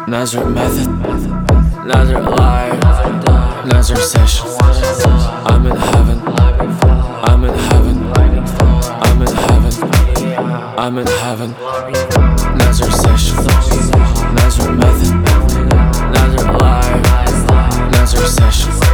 Nazar method, Nazar live, Nazar session. I'm in heaven, I'm in heaven, I'm in heaven, I'm in heaven. Nazar session, Nazar method, Nazar live, Nazar session.